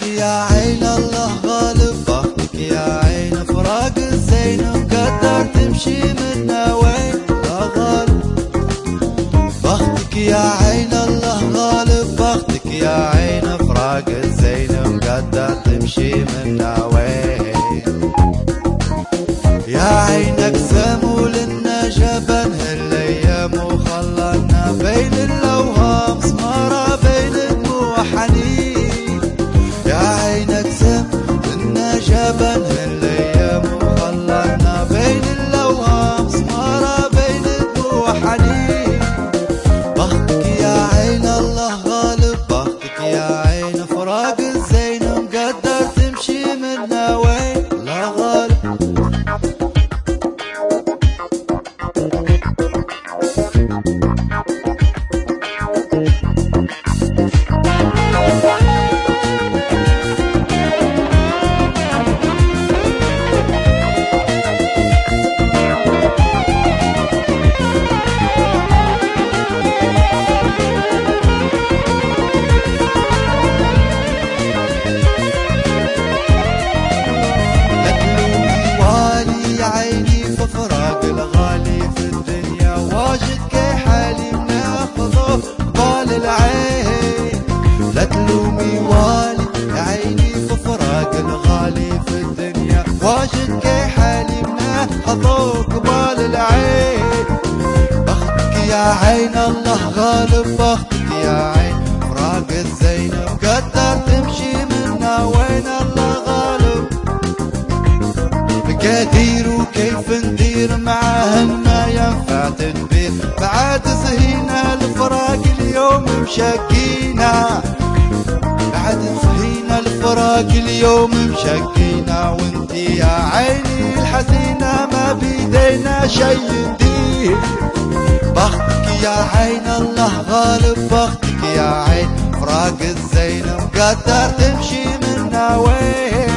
يا عين الله غالب، بختك يا عين فراق الزين مقدر تمشي منا وين لا غالب. بختك يا عين الله غالب، بختك يا عين فراق الزين مقدر تمشي منا وين. يا عينك سمول لنا جبن هالايام وخلنا بين الاوهام سمارة بين دموع حنين. يا عينك سمول لنا جبن هالايام وخلنا بين الاوهام سمارة بين دموع حنين. بختك يا عين الله غالب، بختك يا عين فراق الزين مقدر تمشي منا وين لا غالب. لا تلومي والي يا عيني في فراق الغالي في الدنيا، واجد كي حالي مناخذوك قبال العين. بختك يا عين الله غالب، بختك يا عين فراق الزين مقدر تمشي منا وين الله غالب. مقادير وكيف ندير معاهن ما ينفع تدبير، بعد سهينا الفراق اليوم مشقينا، بعد سهينا الفراق اليوم مشقينا. وانتي يا عيني الحزينة ما بيدينا شي ندير. بختك يا عين الله غالب، بختك يا عين فراق الزين مقدر تمشي منا وين.